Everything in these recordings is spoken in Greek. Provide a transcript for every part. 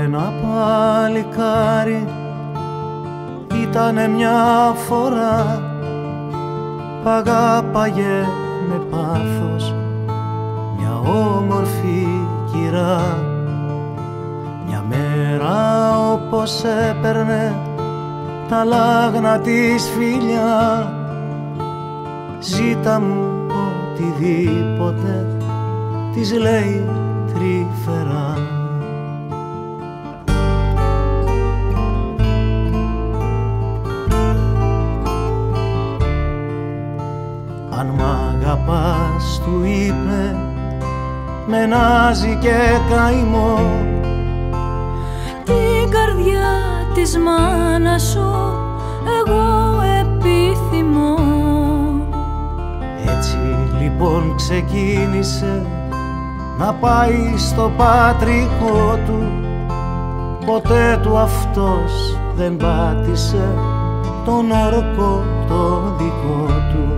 ένα παλικάρι ήτανε μια φορά π' αγάπαγε με πάθος μια όμορφη κυρά. Μια μέρα όπως έπαιρνε τα λάγνα της φιλιά, ζήτα μου οτιδήποτε της λέει τρυφερά. Αν μ' αγαπάς, του είπε, με νάζει και καημό, την καρδιά της μάνας σου εγώ επιθυμώ. Έτσι λοιπόν ξεκίνησε να πάει στο πατρικό του, ποτέ του αυτός δεν πάτησε τον όρκο το δικό του.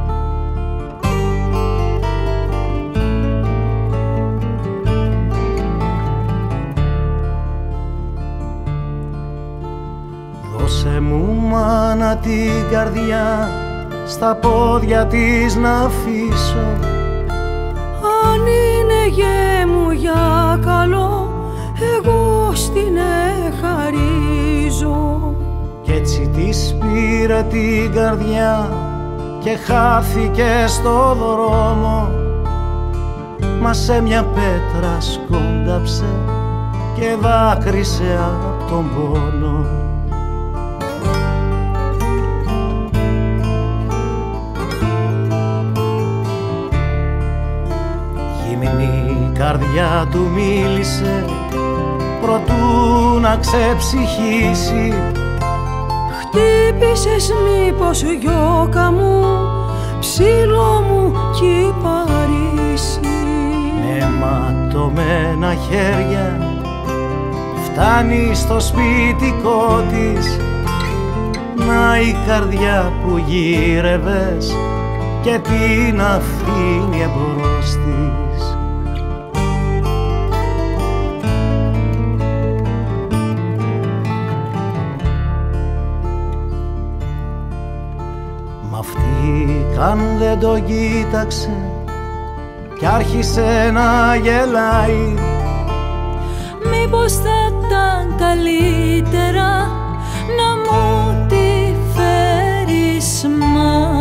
Δώσε μου μάνα την καρδιά, στα πόδια της να αφήσω. Αν είναι γε μου για καλό, εγώ στην εχαρίζω. Κι έτσι της πήρε την καρδιά και χάθηκε στο δρόμο, μα σε μια πέτρα σκόνταψε και δάκρυσε απ' τον πόνο. Η καρδιά του μίλησε προτού να ξεψυχήσει. Χτύπησες μήπως γιώκα μου, ψήλο μου κι Παρίσι. Με ματωμένα χέρια φτάνει στο σπιτικό της, να η καρδιά που γύρευες και την αφήνει εμπρός της. Μ' αυτή καν δεν το κοίταξε κι άρχισε να γελάει. Μήπως θα ήταν καλύτερα να μου τη φέρεις μα.